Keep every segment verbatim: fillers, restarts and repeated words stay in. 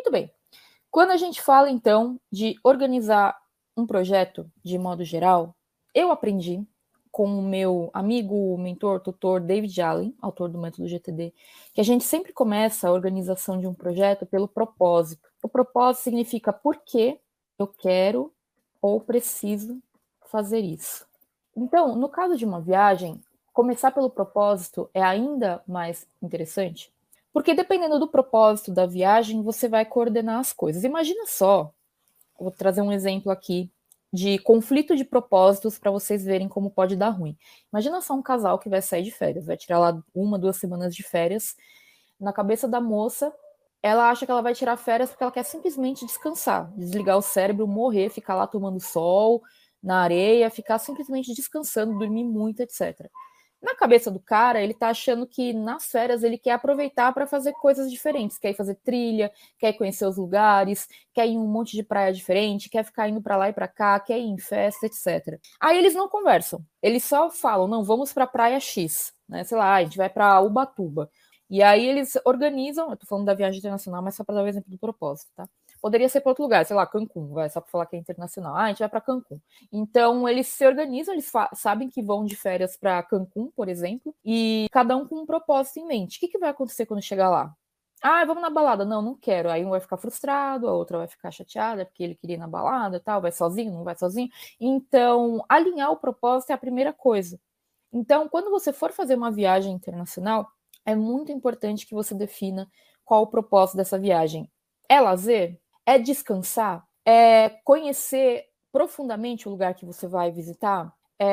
Muito bem. Quando a gente fala, então, de organizar um projeto de modo geral, eu aprendi com o meu amigo, mentor, tutor David Allen, autor do Método G T D, que a gente sempre começa a organização de um projeto pelo propósito. O propósito significa por que eu quero ou preciso fazer isso. Então, no caso de uma viagem, começar pelo propósito é ainda mais interessante, porque dependendo do propósito da viagem, você vai coordenar as coisas. Imagina só, vou trazer um exemplo aqui de conflito de propósitos para vocês verem como pode dar ruim. Imagina só um casal que vai sair de férias, vai tirar lá uma, duas semanas de férias. Na cabeça da moça, ela acha que ela vai tirar férias porque ela quer simplesmente descansar, desligar o cérebro, morrer, ficar lá tomando sol na areia, ficar simplesmente descansando, dormir muito, etcétera. Na cabeça do cara, ele tá achando que nas férias ele quer aproveitar para fazer coisas diferentes, quer ir fazer trilha, quer ir conhecer os lugares, quer ir em um monte de praia diferente, quer ficar indo para lá e para cá, quer ir em festa, etcétera. Aí eles não conversam, eles só falam, não, vamos para praia X, né? Sei lá, a gente vai para Ubatuba. E aí eles organizam, eu tô falando da viagem internacional, mas só para dar o exemplo do propósito, tá? Poderia ser para outro lugar, sei lá, Cancún, vai, só para falar que é internacional. Ah, a gente vai para Cancún. Então, eles se organizam, eles sabem que vão de férias para Cancún, por exemplo, e cada um com um propósito em mente. O que, que vai acontecer quando chegar lá? Ah, vamos na balada. Não, não quero. Aí um vai ficar frustrado, a outra vai ficar chateada porque ele queria ir na balada, tal, vai sozinho, não vai sozinho. Então, alinhar o propósito é a primeira coisa. Então, quando você for fazer uma viagem internacional, é muito importante que você defina qual o propósito dessa viagem. É lazer? É descansar? É conhecer profundamente o lugar que você vai visitar?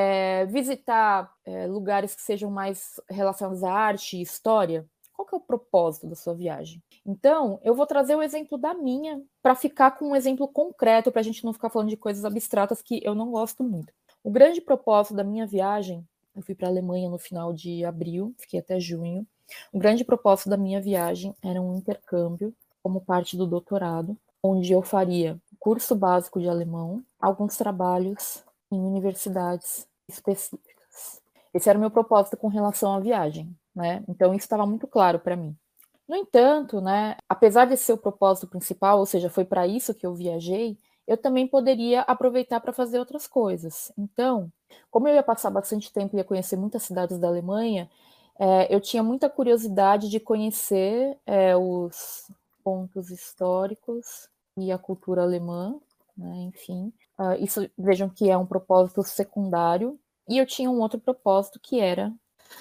É visitar é, lugares que sejam mais relacionados à arte e história? Qual que é o propósito da sua viagem? Então, eu vou trazer o exemplo da minha para ficar com um exemplo concreto, para a gente não ficar falando de coisas abstratas que eu não gosto muito. O grande propósito da minha viagem, eu fui para a Alemanha no final de abril, fiquei até junho. O grande propósito da minha viagem era um intercâmbio como parte do doutorado, onde eu faria curso básico de alemão, alguns trabalhos em universidades específicas. Esse era o meu propósito com relação à viagem, né? Então isso estava muito claro para mim. No entanto, né, apesar de ser o propósito principal, ou seja, foi para isso que eu viajei, eu também poderia aproveitar para fazer outras coisas. Então, como eu ia passar bastante tempo e ia conhecer muitas cidades da Alemanha, é, eu tinha muita curiosidade de conhecer é, os pontos históricos e a cultura alemã, né, enfim. Uh, isso, vejam que é um propósito secundário. E eu tinha um outro propósito que era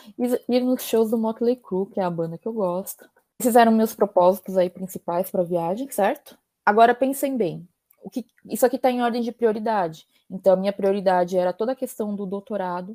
ir nos shows do Motley Crue, que é a banda que eu gosto. Esses eram meus propósitos aí principais para a viagem, certo? Agora pensem bem, o que, isso aqui está em ordem de prioridade. Então, a minha prioridade era toda a questão do doutorado,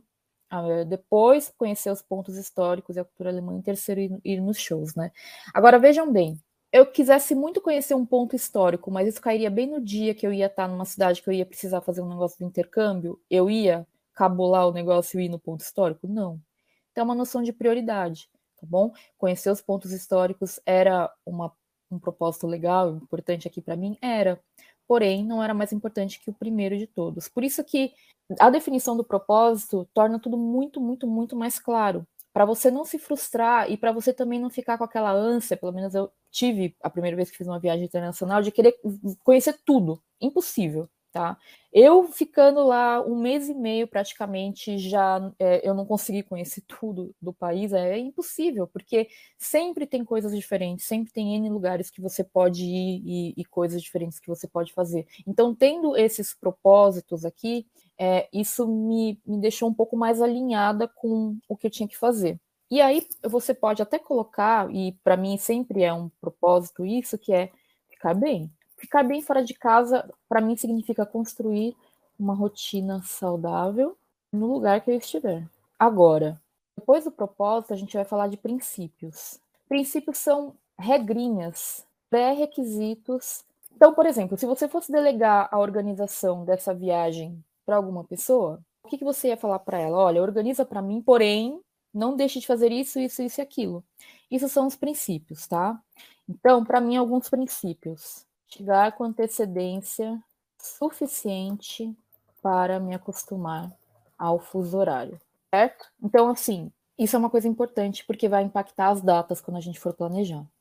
depois conhecer os pontos históricos e a cultura alemã, e terceiro ir, ir nos shows, né? Agora, vejam bem, eu quisesse muito conhecer um ponto histórico, mas isso cairia bem no dia que eu ia estar numa cidade que eu ia precisar fazer um negócio de intercâmbio, eu ia cabular o negócio e ir no ponto histórico? Não. Então, é uma noção de prioridade, tá bom? Conhecer os pontos históricos era uma, um propósito legal, importante aqui para mim? Era. Porém, não era mais importante que o primeiro de todos. Por isso que a definição do propósito torna tudo muito, muito, muito mais claro. Para você não se frustrar e para você também não ficar com aquela ânsia, pelo menos eu tive a primeira vez que fiz uma viagem internacional, de querer conhecer tudo. Impossível. Tá? Eu ficando lá um mês e meio praticamente, já é, eu não consegui conhecer tudo do país, é impossível, porque sempre tem coisas diferentes, sempre tem N lugares que você pode ir e, e coisas diferentes que você pode fazer. Então, tendo esses propósitos aqui, é, isso me, me deixou um pouco mais alinhada com o que eu tinha que fazer. E aí você pode até colocar, e para mim sempre é um propósito isso, que é ficar bem. Ficar bem fora de casa, para mim, significa construir uma rotina saudável no lugar que eu estiver. Agora, depois do propósito, a gente vai falar de princípios. Princípios são regrinhas, pré-requisitos. Então, por exemplo, se você fosse delegar a organização dessa viagem para alguma pessoa, o que, que você ia falar para ela? Olha, organiza para mim, porém, não deixe de fazer isso, isso, isso e aquilo. Isso são os princípios, tá? Então, para mim, alguns princípios. Chegar com antecedência suficiente para me acostumar ao fuso horário, certo? Então, assim, isso é uma coisa importante porque vai impactar as datas quando a gente for planejar.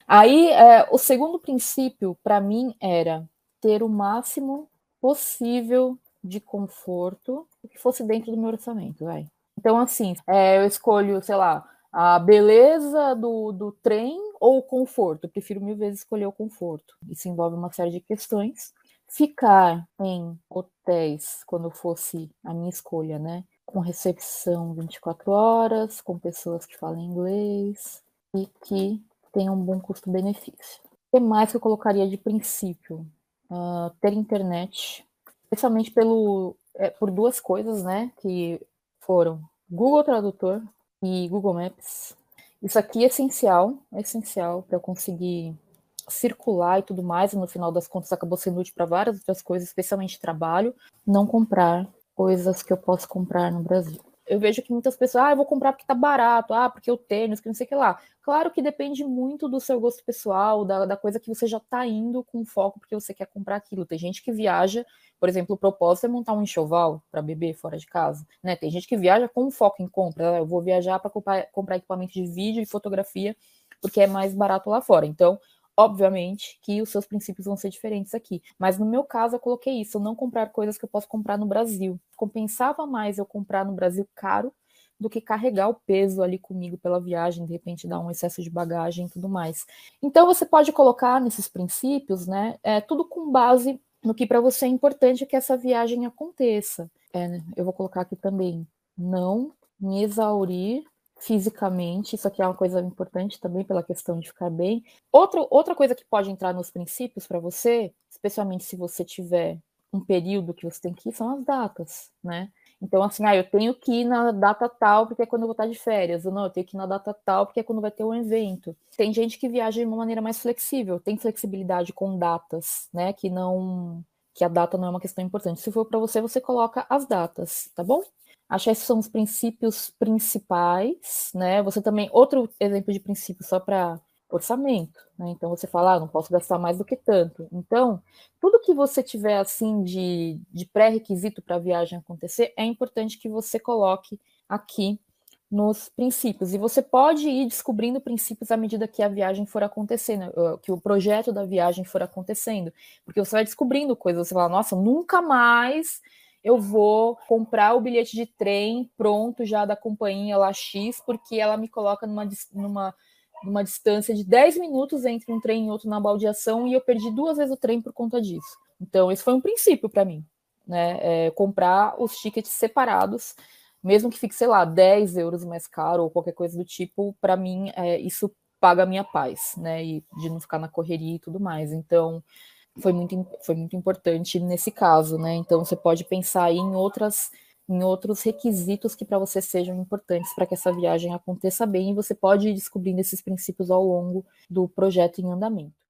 Aí, é, o segundo princípio, para mim, era ter o máximo possível de conforto que fosse dentro do meu orçamento, vai. Então, assim, é, eu escolho, sei lá, a beleza do, do trem ou o conforto. Eu prefiro mil vezes escolher o conforto. Isso envolve uma série de questões. Ficar em hotéis, quando fosse a minha escolha, né? Com recepção vinte e quatro horas, com pessoas que falam inglês e que tem um bom custo-benefício. O que mais que eu colocaria de princípio? Uh, ter internet, especialmente pelo, é, por duas coisas, né? Que foram Google Tradutor e Google Maps. Isso aqui é essencial, é essencial para eu conseguir circular e tudo mais, e no final das contas acabou sendo útil para várias outras coisas, especialmente trabalho, não comprar coisas que eu posso comprar no Brasil. Eu vejo que muitas pessoas, ah, eu vou comprar porque tá barato, ah, porque eu tênis, que não sei o que lá. Claro que depende muito do seu gosto pessoal, da, da coisa que você já tá indo com foco porque você quer comprar aquilo. Tem gente que viaja, por exemplo, o propósito é montar um enxoval para beber fora de casa, né? Tem gente que viaja com foco em compra, eu vou viajar para comprar, comprar equipamento de vídeo e fotografia porque é mais barato lá fora. Então, obviamente que os seus princípios vão ser diferentes aqui. Mas no meu caso, eu coloquei isso, eu não comprar coisas que eu posso comprar no Brasil. Compensava mais eu comprar no Brasil caro do que carregar o peso ali comigo pela viagem, de repente dar um excesso de bagagem e tudo mais. Então você pode colocar nesses princípios, né, é, tudo com base no que para você é importante que essa viagem aconteça. É, eu vou colocar aqui também, não me exaurir fisicamente, isso aqui é uma coisa importante também pela questão de ficar bem. Outra, outra coisa que pode entrar nos princípios para você, especialmente se você tiver um período que você tem que ir, são as datas, né? Então, assim, ah, eu tenho que ir na data tal porque é quando eu vou estar de férias, ou não, eu tenho que ir na data tal porque é quando vai ter um evento. Tem gente que viaja de uma maneira mais flexível, tem flexibilidade com datas, né? Que não, que a data não é uma questão importante. Se for para você, você coloca as datas, tá bom? Acho que esses são os princípios principais, né? Você também, outro exemplo de princípio só para orçamento, né? Então você fala, ah, não posso gastar mais do que tanto. Então, tudo que você tiver assim de, de pré-requisito para a viagem acontecer, é importante que você coloque aqui nos princípios. E você pode ir descobrindo princípios à medida que a viagem for acontecendo, que o projeto da viagem for acontecendo. Porque você vai descobrindo coisas, você fala, nossa, nunca mais eu vou comprar o bilhete de trem pronto já da companhia lá X, porque ela me coloca numa, numa, numa distância de dez minutos entre um trem e outro na baldeação, e eu perdi duas vezes o trem por conta disso. Então, esse foi um princípio para mim, né? É, comprar os tickets separados, mesmo que fique, sei lá, dez euros mais caro ou qualquer coisa do tipo, para mim, é, isso paga a minha paz, né? E de não ficar na correria e tudo mais. Então, foi muito, foi muito importante nesse caso, né? Então você pode pensar aí em outras em outros requisitos que para você sejam importantes para que essa viagem aconteça bem, e você pode ir descobrindo esses princípios ao longo do projeto em andamento.